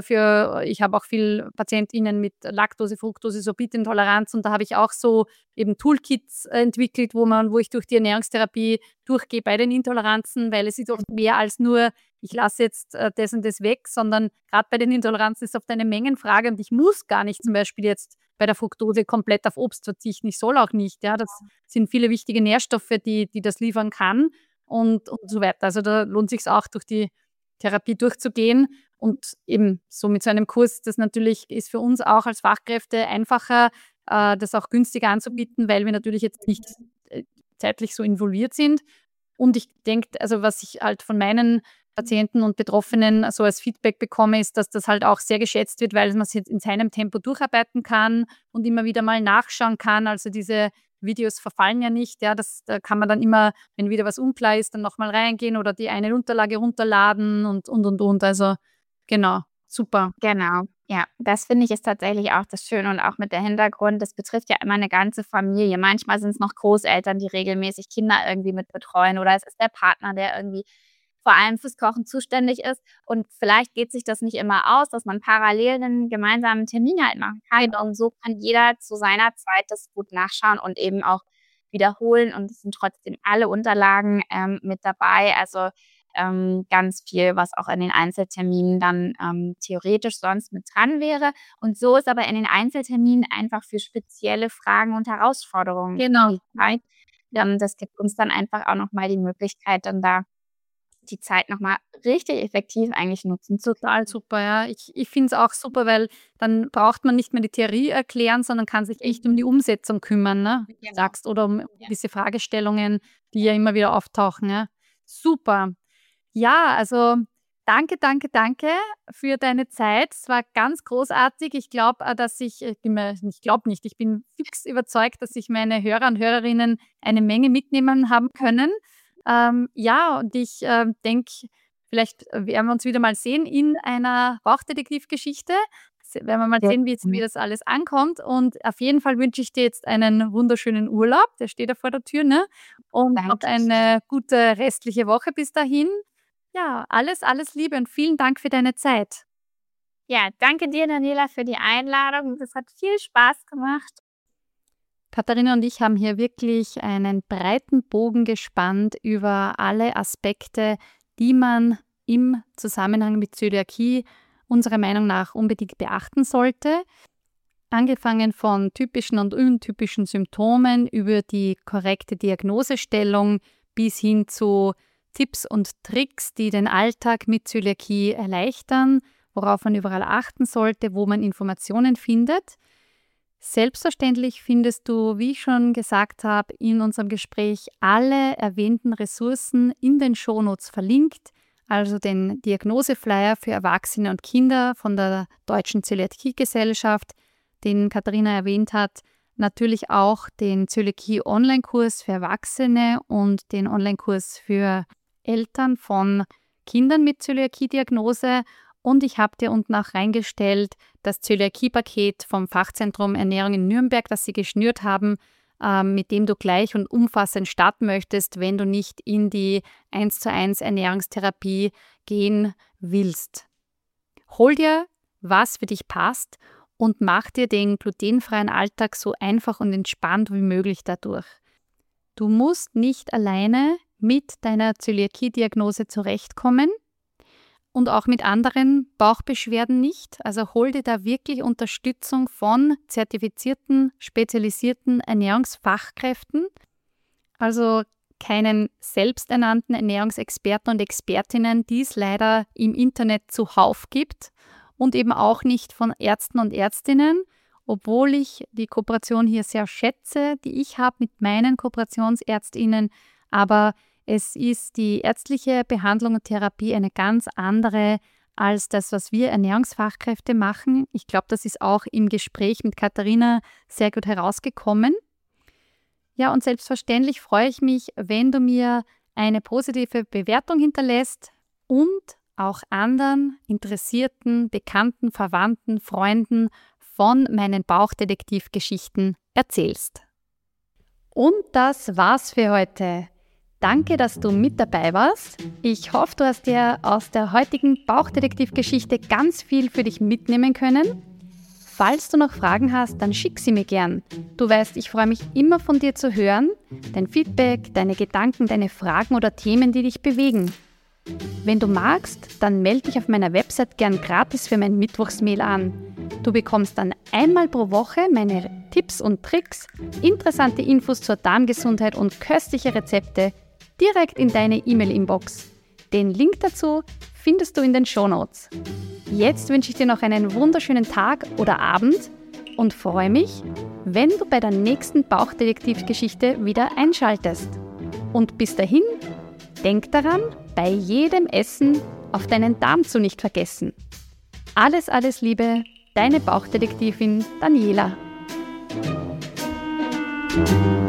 ich habe auch viel PatientInnen mit Laktose, Fructose, Sorbitintoleranz und da habe ich auch so eben Toolkits entwickelt, wo ich durch die Ernährungstherapie durchgehe bei den Intoleranzen, weil es ist oft mehr als nur, ich lasse jetzt das und das weg, sondern gerade bei den Intoleranzen ist es oft eine Mengenfrage und ich muss gar nicht zum Beispiel jetzt bei der Fructose komplett auf Obst verzichten. Ich soll auch nicht. Ja, das sind viele wichtige Nährstoffe, die das liefern kann und so weiter. Also da lohnt es sich auch, durch die Therapie durchzugehen und eben so mit so einem Kurs, das natürlich ist für uns auch als Fachkräfte einfacher, das auch günstiger anzubieten, weil wir natürlich jetzt nicht zeitlich so involviert sind. Und ich denke, also was ich halt von meinen Patienten und Betroffenen so als Feedback bekomme, ist, dass das halt auch sehr geschätzt wird, weil man es jetzt in seinem Tempo durcharbeiten kann und immer wieder mal nachschauen kann. Also diese Videos verfallen ja nicht. Ja, da kann man dann immer, wenn wieder was unklar ist, dann nochmal reingehen oder die eine Unterlage runterladen und. Also genau, super. Genau, ja, das finde ich ist tatsächlich auch das Schöne und auch mit der Hintergrund, das betrifft ja immer eine ganze Familie. Manchmal sind es noch Großeltern, die regelmäßig Kinder irgendwie mit betreuen oder es ist der Partner, der irgendwie vor allem fürs Kochen zuständig ist. Und vielleicht geht sich das nicht immer aus, dass man parallel 'nen gemeinsamen Termin halt machen kann. Und so kann jeder zu seiner Zeit das gut nachschauen und eben auch wiederholen. Und es sind trotzdem alle Unterlagen, mit dabei. Also, ganz viel, was auch in den Einzelterminen dann, theoretisch sonst mit dran wäre. Und so ist aber in den Einzelterminen einfach für spezielle Fragen und Herausforderungen Genau. viel Zeit. Ja. Das gibt uns dann einfach auch noch mal die Möglichkeit, dann da die Zeit noch mal richtig effektiv eigentlich nutzen zu können. Total super, ja. Ich finde es auch super, weil dann braucht man nicht mehr die Theorie erklären, sondern kann sich echt um die Umsetzung kümmern, ne? Wie du Genau. sagst, oder um Ja. gewisse Fragestellungen, die ja immer wieder auftauchen, ja. Super. Ja, also danke für deine Zeit. Es war ganz großartig. Ich glaube, ich bin fix überzeugt, dass sich meine Hörer und Hörerinnen eine Menge mitnehmen haben können. Ja, und ich denke, vielleicht werden wir uns wieder mal sehen in einer Bauchdetektivgeschichte. Werden wir mal Ja. sehen, wie das alles ankommt. Und auf jeden Fall wünsche ich dir jetzt einen wunderschönen Urlaub. Der steht ja vor der Tür, ne? Und noch Danke. eine gute restliche Woche bis dahin. Ja, alles Liebe und vielen Dank für deine Zeit. Ja, danke dir, Daniela, für die Einladung. Das hat viel Spaß gemacht. Katharina und ich haben hier wirklich einen breiten Bogen gespannt über alle Aspekte, die man im Zusammenhang mit Zöliakie unserer Meinung nach unbedingt beachten sollte. Angefangen von typischen und untypischen Symptomen über die korrekte Diagnosestellung bis hin zu Tipps und Tricks, die den Alltag mit Zöliakie erleichtern, worauf man überall achten sollte, wo man Informationen findet. Selbstverständlich findest du, wie ich schon gesagt habe, in unserem Gespräch alle erwähnten Ressourcen in den Shownotes verlinkt, also den Diagnoseflyer für Erwachsene und Kinder von der Deutschen Zöliakie-Gesellschaft, den Katharina erwähnt hat, natürlich auch den Zöliakie-Online-Kurs für Erwachsene und den Online-Kurs für Eltern von Kindern mit Zöliakie-Diagnose. Und ich habe dir unten auch reingestellt das Zöliakie-Paket vom Fachzentrum Ernährung in Nürnberg, das sie geschnürt haben, mit dem du gleich und umfassend starten möchtest, wenn du nicht in die 1:1 Ernährungstherapie gehen willst. Hol dir, was für dich passt und mach dir den glutenfreien Alltag so einfach und entspannt wie möglich dadurch. Du musst nicht alleine mit deiner Zöliakie-Diagnose zurechtkommen und auch mit anderen Bauchbeschwerden nicht. Also hol dir da wirklich Unterstützung von zertifizierten, spezialisierten Ernährungsfachkräften, also keinen selbsternannten Ernährungsexperten und Expertinnen, die es leider im Internet zuhauf gibt und eben auch nicht von Ärzten und Ärztinnen, obwohl ich die Kooperation hier sehr schätze, die ich habe mit meinen Kooperationsärztinnen, aber es ist die ärztliche Behandlung und Therapie eine ganz andere als das, was wir Ernährungsfachkräfte machen. Ich glaube, das ist auch im Gespräch mit Katharina sehr gut herausgekommen. Ja, und selbstverständlich freue ich mich, wenn du mir eine positive Bewertung hinterlässt und auch anderen Interessierten, Bekannten, Verwandten, Freunden von meinen Bauchdetektivgeschichten erzählst. Und das war's für heute. Danke, dass du mit dabei warst. Ich hoffe, du hast dir aus der heutigen Bauchdetektivgeschichte ganz viel für dich mitnehmen können. Falls du noch Fragen hast, dann schick sie mir gern. Du weißt, ich freue mich immer von dir zu hören. Dein Feedback, deine Gedanken, deine Fragen oder Themen, die dich bewegen. Wenn du magst, dann melde dich auf meiner Website gern gratis für mein Mittwochsmail an. Du bekommst dann einmal pro Woche meine Tipps und Tricks, interessante Infos zur Darmgesundheit und köstliche Rezepte direkt in deine E-Mail-Inbox. Den Link dazu findest du in den Shownotes. Jetzt wünsche ich dir noch einen wunderschönen Tag oder Abend und freue mich, wenn du bei der nächsten Bauchdetektivgeschichte wieder einschaltest. Und bis dahin, denk daran, bei jedem Essen auf deinen Darm zu nicht vergessen. Alles, alles Liebe, deine Bauchdetektivin Daniela.